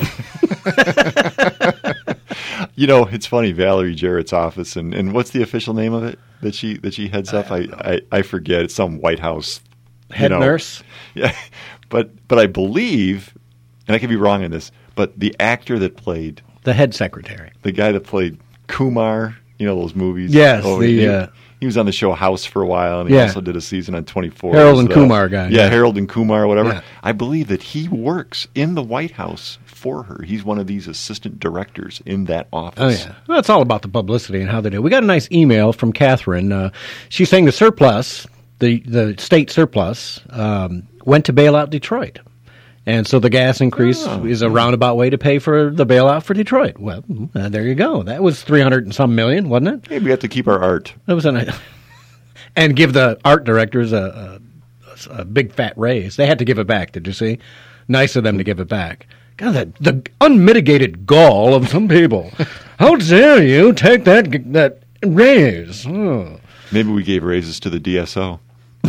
S3: You know, it's funny, Valerie Jarrett's office, and, and what's the official name of it that she that she heads up? I, I, I forget. It's some White House
S2: head
S3: you know.
S2: nurse.
S3: Yeah, but but I believe, and I could be wrong on this, but the actor that played
S2: the head secretary,
S3: the guy that played Kumar, you know those movies.
S2: Yes,
S3: oh,
S2: the.
S3: He,
S2: uh,
S3: he was on the show House for a while, and he
S2: yeah.
S3: also did a season on twenty-four.
S2: Harold and
S3: the,
S2: Kumar guy.
S3: Yeah,
S2: yeah,
S3: Harold and Kumar, or whatever.
S2: Yeah.
S3: I believe that he works in the White House for her. He's one of these assistant directors in that office.
S2: Oh, yeah. Well, it's all about the publicity and how they do. We got a nice email from Catherine. Uh, she's saying the surplus, the, the state surplus, um, went to bail out Detroit. And so the gas increase oh, is a roundabout way to pay for the bailout for Detroit. Well, uh, there you go. That was three hundred and some million, wasn't it?
S3: Hey, we have to keep our art.
S2: That was a and give the art directors a, a, a big fat raise. They had to give it back. Did you see? Nice of them to give it back God, that, the unmitigated gall of some people. How dare you take that that raise? Oh.
S3: Maybe we gave raises to the D S O.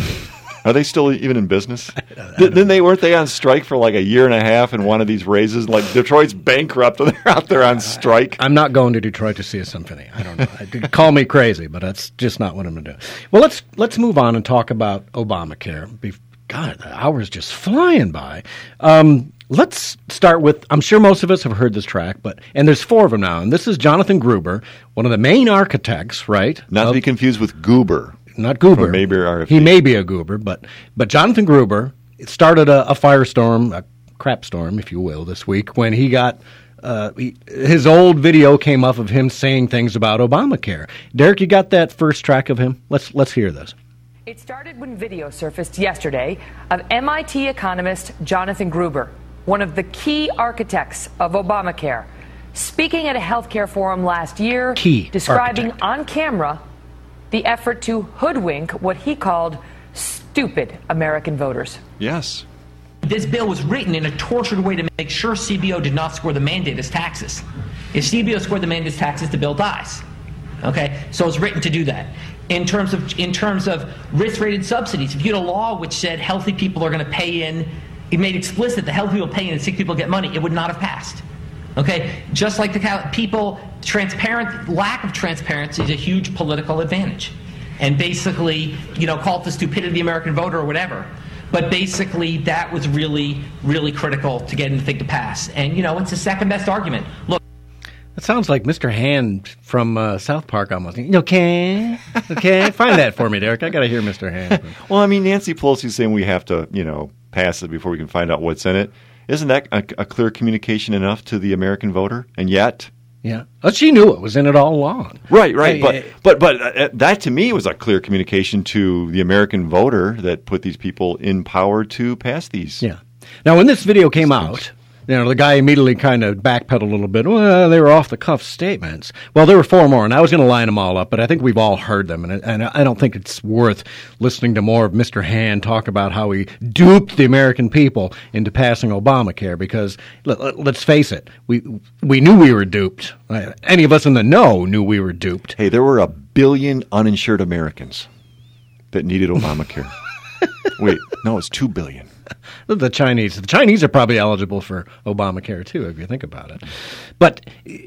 S3: Are they still even in business? Didn't they? Weren't they on strike for like a year and a half and wanted these raises? Like Detroit's bankrupt and they're out there on strike.
S2: I'm not going to Detroit to see a symphony. I don't know. Call me crazy, but that's just not what I'm going to do. Well, let's let's move on and talk about Obamacare. God, the hour's just flying by. Um, let's start with, I'm sure most of us have heard this track, but and there's four of them now. And this is Jonathan Gruber, one of the main architects, right?
S3: Not
S2: of,
S3: to be confused with Goober.
S2: Not Goober.
S3: Maybe R F D.
S2: He may be a goober, but but Jonathan Gruber started a, a firestorm, a crap storm, if you will, this week when he got uh, he, his old video came up of him saying things about Obamacare. Derek, you got that first track of him? Let's let's hear this.
S16: It started when video surfaced yesterday of M I T economist Jonathan Gruber, one of the key architects of Obamacare, speaking at a healthcare forum last year,
S2: key
S16: describing
S2: architect.
S16: on camera the effort to hoodwink what he called stupid American voters.
S3: Yes.
S17: This bill was written in a tortured way to make sure C B O did not score the mandate as taxes. If C B O scored the mandate as taxes, the bill dies. Okay? So it's written to do that. In terms of in terms of risk-rated subsidies, if you had a law which said healthy people are going to pay in, it made explicit that healthy people pay in and sick people get money, it would not have passed. Okay, just like the people, transparent lack of transparency is a huge political advantage, and basically, you know, call it the stupidity of the American voter or whatever. But basically, that was really, really critical to get anything to pass. And you know, it's the second best argument. Look,
S2: that sounds like Mister Hand from uh, South Park almost. Okay, okay, find that for me, Derek. I got to hear Mister Hand.
S3: Well, I mean, Nancy Pelosi's saying we have to, you know, pass it before we can find out what's in it. Isn't that a, a clear communication enough to the American voter? And yet,
S2: yeah, oh, she knew it was in it all along.
S3: Right, right.
S2: Hey,
S3: but
S2: hey.
S3: but but uh, that to me was a clear communication to the American voter that put these people in power to pass these.
S2: Yeah. Now, when this video came out, you know, the guy immediately kind of backpedaled a little bit. Well, they were off-the-cuff statements. Well, there were four more, and I was going to line them all up, but I think we've all heard them, and, and I don't think it's worth listening to more of Mister Hand talk about how he duped the American people into passing Obamacare, because let, let's face it, we we knew we were duped. Any of us in the know knew we were duped.
S3: Hey, there were a billion uninsured Americans that needed Obamacare. Wait, no, it's two billion.
S2: The Chinese. The Chinese are probably eligible for Obamacare, too, if you think about it. But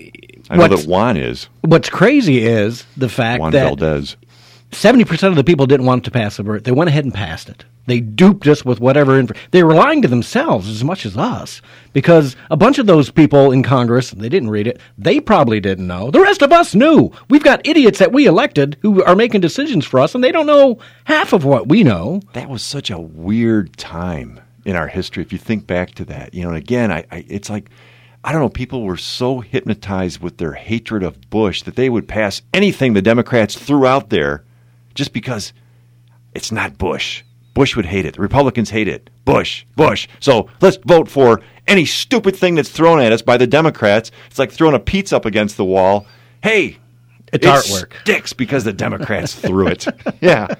S3: I know that Juan is.
S2: What's crazy is the fact
S3: Juan
S2: that
S3: Valdez.
S2: seventy percent of the people didn't want it to pass the birth. They went ahead and passed it. They duped us with whatever. Inf- they were lying to themselves as much as us, because a bunch of those people in Congress, they didn't read it. They probably didn't know. The rest of us knew. We've got idiots that we elected who are making decisions for us, and they don't know half of what we know.
S3: That was such a weird time in our history, if you think back to that. You know, and again, I, I it's like, I don't know, people were so hypnotized with their hatred of Bush that they would pass anything the Democrats threw out there just because it's not Bush. Bush would hate it. The Republicans hate it. Bush, Bush. So let's vote for any stupid thing that's thrown at us by the Democrats. It's like throwing a pizza up against the wall. Hey,
S2: it's
S3: it
S2: artwork.
S3: Sticks because the Democrats threw it. Yeah.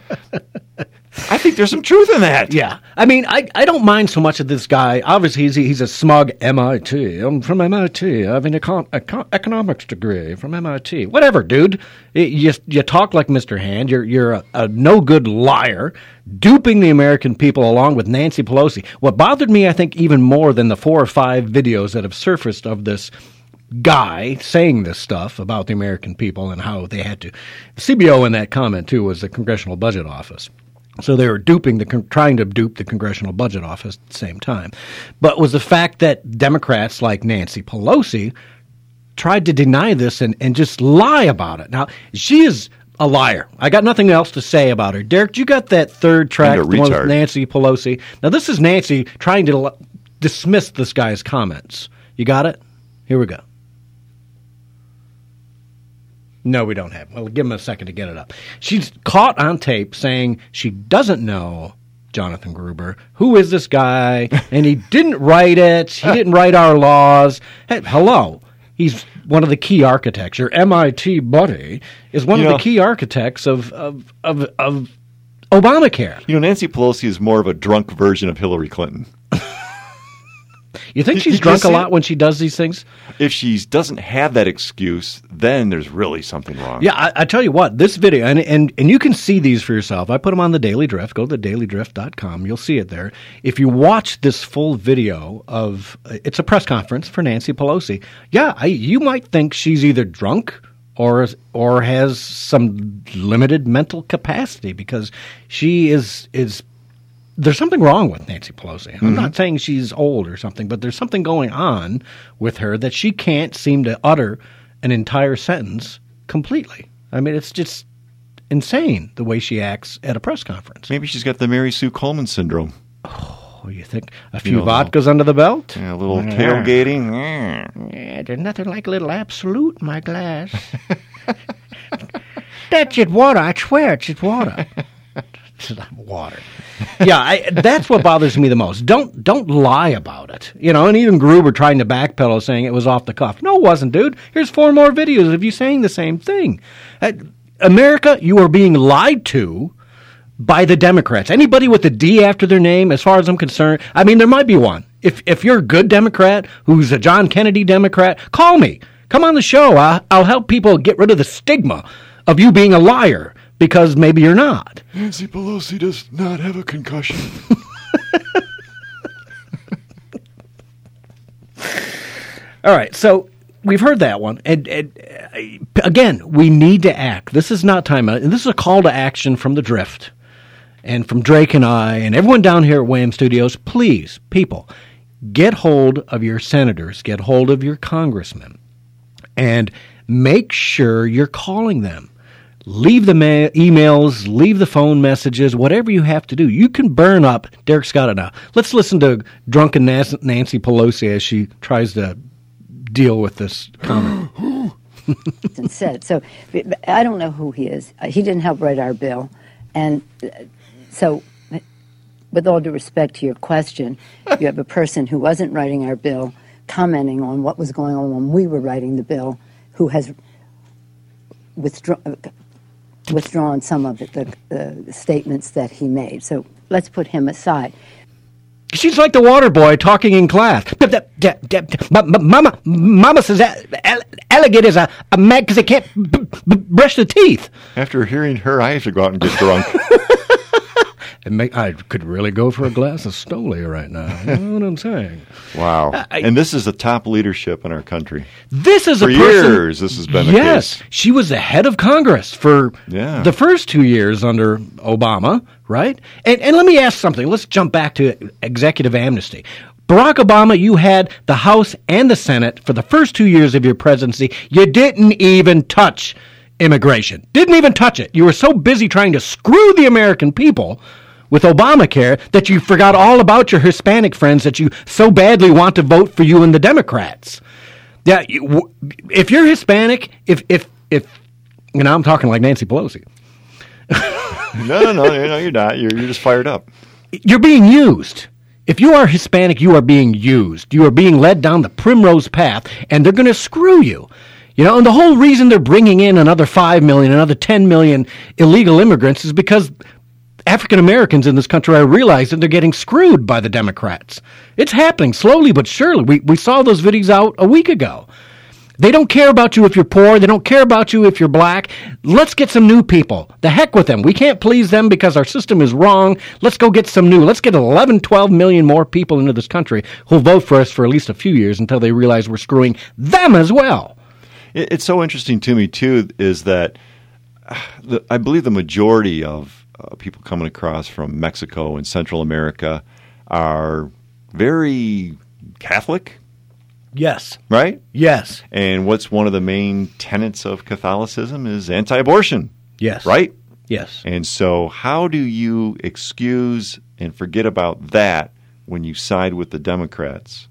S3: I think there's some truth in that.
S2: Yeah. I mean, I, I don't mind so much of this guy. Obviously, he's, he's a smug M I T. I'm from M I T. I have an econ- econ- economics degree from M I T. Whatever, dude. It, you, you talk like Mister Hand. You're, you're a, a no-good liar, duping the American people along with Nancy Pelosi. What bothered me, I think, even more than the four or five videos that have surfaced of this guy saying this stuff about the American people and how they had to. C B O in that comment, too, was the Congressional Budget Office. So they were duping the trying to dupe the Congressional Budget Office at the same time. But was the fact that Democrats like Nancy Pelosi tried to deny this and, and just lie about it. Now, she is a liar. I got nothing else to say about her. Derek, you got that third track, the one with Nancy Pelosi. Now, this is Nancy trying to l- dismiss this guy's comments. You got it? Here we go. No, we don't have. Well, give him a second to get it up. She's caught on tape saying she doesn't know Jonathan Gruber. Who is this guy? And he didn't write it. He didn't write our laws. Hey, hello. He's one of the key architects. Your M I T buddy is one
S3: you
S2: of
S3: know,
S2: the key architects of, of, of, of Obamacare.
S3: You know, Nancy Pelosi is more of a drunk version of Hillary Clinton.
S2: You think
S3: Did-
S2: she's
S3: did you
S2: drunk a
S3: see
S2: lot
S3: it?
S2: when she does these things?
S3: If she doesn't have that excuse, then there's really something wrong.
S2: Yeah, I, I tell you what, this video, and, and and you can see these for yourself. I put them on the Daily Drift. Go to the daily drift dot com. You'll see it there. If you watch this full video of, it's a press conference for Nancy Pelosi. Yeah, I, you might think she's either drunk or or has some limited mental capacity because she is is. There's something wrong with Nancy Pelosi. I'm
S3: Mm-hmm.
S2: not saying she's old or something, but there's something going on with her that she can't seem to utter an entire sentence completely. I mean, it's just insane the way she acts at a press conference.
S3: Maybe she's got the Mary Sue Coleman syndrome.
S2: Oh, you think a few
S3: You know,
S2: vodkas under the belt?
S3: Yeah, a little
S2: Yeah.
S3: tailgating.
S2: Yeah, there's nothing like a little Absolute in my glass. That's just water. I swear it's just water. It's not water. Yeah, I, that's what bothers me the most. Don't don't lie about it. You know, and even Gruber trying to backpedal, saying it was off the cuff. No, it wasn't, dude. Here's four more videos of you saying the same thing. Uh, America, you are being lied to by the Democrats. Anybody with a D after their name, as far as I'm concerned, I mean, there might be one. If if you're a good Democrat who's a John Kennedy Democrat, call me. Come on the show. I'll, I'll help people get rid of the stigma of you being a liar. Because maybe you're not.
S3: Nancy Pelosi does not have a concussion.
S2: All right, so we've heard that one. And, and uh, again, we need to act. This is not time out. And this is a call to action from the Drift and from Drake and I and everyone down here at Wham Studios. Please, people, get hold of your senators, get hold of your congressmen, and make sure you're calling them. Leave the ma- emails, leave the phone messages, whatever you have to do. You can burn up. Derek's got it now. Let's listen to drunken Nancy Pelosi as she tries to deal with this comment.
S18: and said so. I don't know who he is. He didn't help write our bill, and so, with all due respect to your question, you have a person who wasn't writing our bill commenting on what was going on when we were writing the bill, who has withdrawn. withdrawn some of the, the, the statements that he made. So let's put him aside.
S2: She's like the water boy talking in class. Mama, Mama says alligators are mad because they can't b- b- brush their teeth.
S3: After hearing her, I have to go out and get drunk.
S2: And make, I could really go for a glass of Stoli right now. You know what I'm saying?
S3: Wow.
S2: I,
S3: and this is the top leadership in our country.
S2: This is
S3: for
S2: a person,
S3: years. This has been the
S2: yes,
S3: case.
S2: She was the head of Congress for
S3: yeah.
S2: the first two years under Obama, right? And and let me ask something. Let's jump back to executive amnesty. Barack Obama, you had the House and the Senate for the first two years of your presidency. You didn't even touch immigration. Didn't even touch it. You were so busy trying to screw the American people with Obamacare that you forgot all about your Hispanic friends that you so badly want to vote for you and the Democrats. Yeah, you, if you're Hispanic, if if if you know, I'm talking like Nancy Pelosi.
S3: no, no, no, no, you're not. You're you're just fired up.
S2: You're being used. If you are Hispanic, you are being used. You are being led down the primrose path, and they're going to screw you. You know, and the whole reason they're bringing in another five million, another ten million illegal immigrants is because African Americans in this country are realizing they're getting screwed by the Democrats. It's happening slowly but surely. We we saw those videos out a week ago. They don't care about you if you're poor. They don't care about you if you're black. Let's get some new people. The heck with them. We can't please them because our system is wrong. Let's go get some new. Let's get eleven, twelve million more people into this country who'll vote for us for at least a few years until they realize we're screwing them as well.
S3: It's so interesting to me, too, is that the, I believe the majority of Uh, people coming across from Mexico and Central America are very Catholic.
S2: Yes.
S3: Right?
S2: Yes.
S3: And what's one of the main tenets of Catholicism is anti-abortion.
S2: Yes.
S3: Right?
S2: Yes.
S3: And so how do you excuse and forget about that when you side with the Democrats?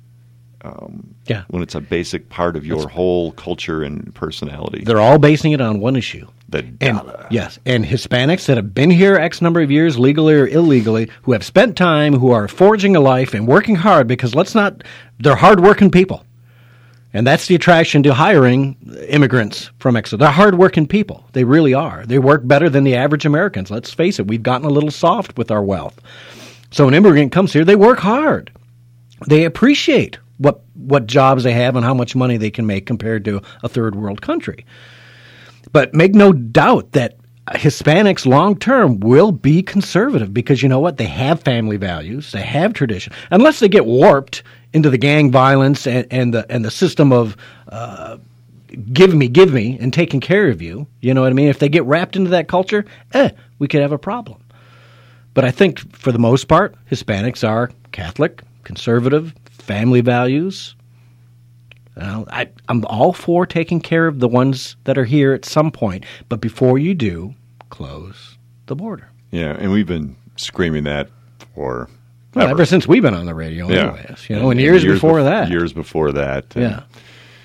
S3: Um,
S2: yeah.
S3: When it's a basic part of your That's, whole culture and personality.
S2: They're all basing it on one issue.
S3: The dollar.
S2: And, yes. And Hispanics that have been here X number of years, legally or illegally, who have spent time, who are forging a life and working hard because let's not, they're hardworking people. And that's the attraction to hiring immigrants from Mexico. They're hardworking people. They really are. They work better than the average Americans. Let's face it. We've gotten a little soft with our wealth. So an immigrant comes here, they work hard. they appreciate what what jobs they have and how much money they can make compared to a third world country. But make no doubt that Hispanics long term will be conservative because you know what? They have family values, they have tradition. Unless they get warped into the gang violence and, and the and the system of uh, give me, give me, and taking care of you. You know what I mean? If they get wrapped into that culture, eh, we could have a problem. But I think for the most part, Hispanics are Catholic, conservative, family values. Well, I, I'm all for taking care of the ones that are here at some point. But before you do, close the border.
S3: Yeah, and we've been screaming that for
S2: well,
S3: ever.
S2: ever since we've been on the radio,
S3: yeah.
S2: anyways. You know, and, and years, years before
S3: bef-
S2: that.
S3: Years before that. And,
S2: yeah.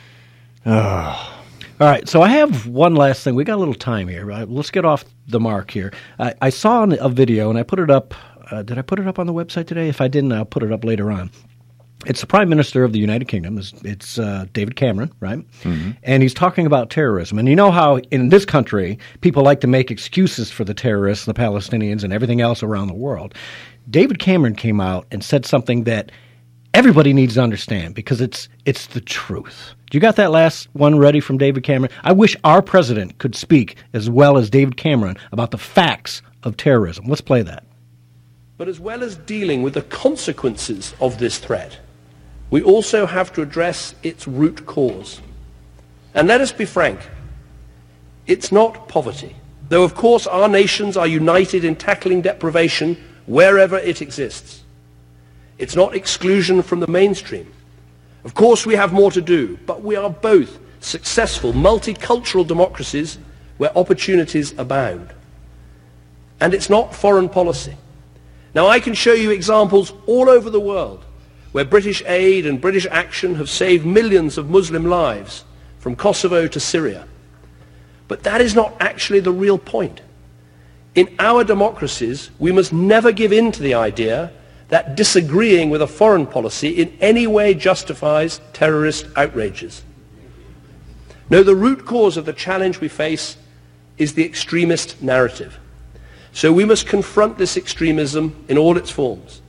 S2: Oh. All right, so I have one last thing. We got a little time here. Right? Let's get off the mark here. I, I saw a video, and I put it up. Uh, did I put it up on the website today? If I didn't, I'll put it up later on. It's the Prime Minister of the United Kingdom. It's, it's uh, David Cameron, right? Mm-hmm. And he's talking about terrorism. And you know how in this country, people like to make excuses for the terrorists, the Palestinians, and everything else around the world. David Cameron came out and said something that everybody needs to understand because it's it's the truth. You got that last one ready from David Cameron? I wish our president could speak as well as David Cameron about the facts of terrorism. Let's play that.
S19: But as well as dealing with the consequences of this threat, we also have to address its root cause. And let us be frank, it's not poverty. Though of course our nations are united in tackling deprivation wherever it exists. It's not exclusion from the mainstream. Of course we have more to do, but we are both successful multicultural democracies where opportunities abound. And it's not foreign policy. Now I can show you examples all over the world where British aid and British action have saved millions of Muslim lives from Kosovo to Syria. But that is not actually the real point. In our democracies, we must never give in to the idea that disagreeing with a foreign policy in any way justifies terrorist outrages. No, the root cause of the challenge we face is the extremist narrative. So we must confront this extremism in all its forms.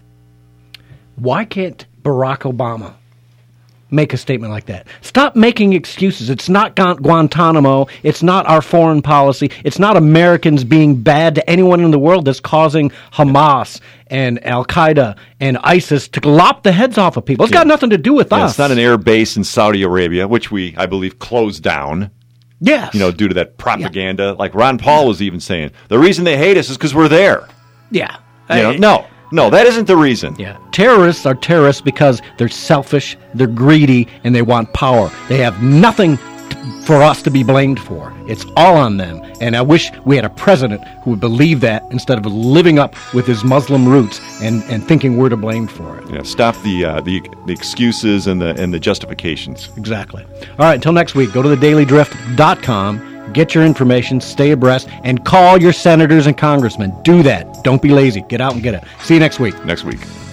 S2: Why can't Barack Obama make a statement like that? Stop making excuses. It's not Guantanamo. It's not our foreign policy. It's not Americans being bad to anyone in the world that's causing Hamas and Al-Qaeda and ISIS to lop the heads off of people. It's got nothing to do with
S3: yeah,
S2: us.
S3: It's not an air base in Saudi Arabia, which we, I believe, closed down.
S2: Yes.
S3: You know, due to that propaganda. Yeah. Like Ron Paul was even saying, the reason they hate us is because we're there.
S2: Yeah.
S3: You know, no. No, that isn't the reason.
S2: Yeah. Terrorists are terrorists because they're selfish, they're greedy, and they want power. They have nothing t- for us to be blamed for. It's all on them. And I wish we had a president who would believe that instead of living up with his Muslim roots and, and thinking we're to blame for it.
S3: Yeah, stop the, uh, the the excuses and the and the justifications.
S2: Exactly. All right, until next week, go to the daily drift dot com. Get your information, stay abreast, and call your senators and congressmen. Do that. Don't be lazy. Get out and get it. See you next week.
S3: Next week.